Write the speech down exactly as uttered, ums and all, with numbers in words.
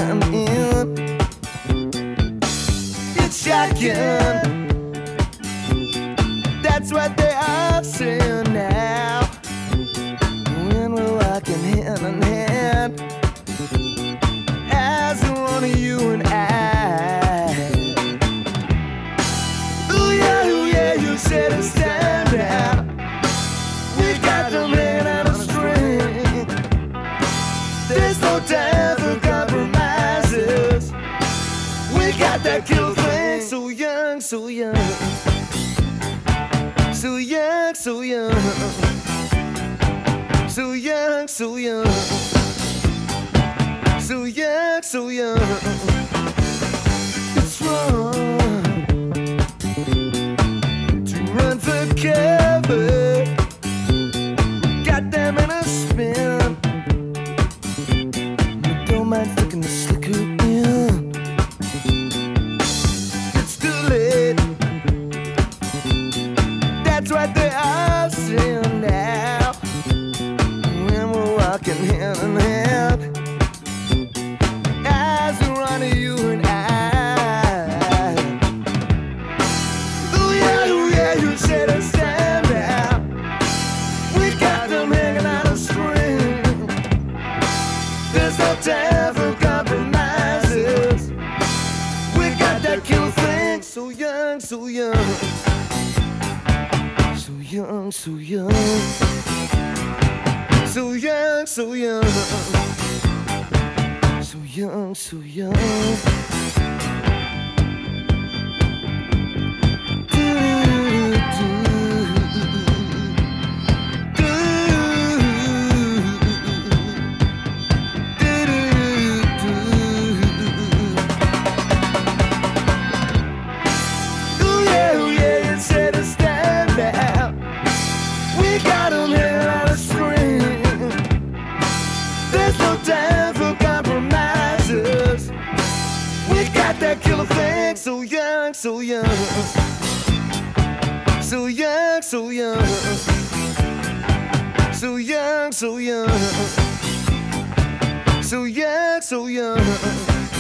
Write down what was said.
time in. It's shotgun, that's what they are saying now. When we're walking hand in hand, as one of you and I. Ooh yeah, ooh yeah, you said it's time now. We got them hanging on a string. There's no time for compromises. We got that kill thing. So young, so young, so young, so young, so young, so young, so young, so young. It's wrong to run for cover. Got them in a spin. Don't mind sticking the slicker in. It's too late. That's what they are saying now. When we're walking hand in hand, as we run to you and I. Ooh yeah, ooh yeah, you said it's time now. We got them hanging on a string. There's no time for compromises. We got that kill thing. So young, so young, so young, so young, so young, so young, so young, so young. That killer thing, so young, so young, so young, so young, so young, so young, so young, so young.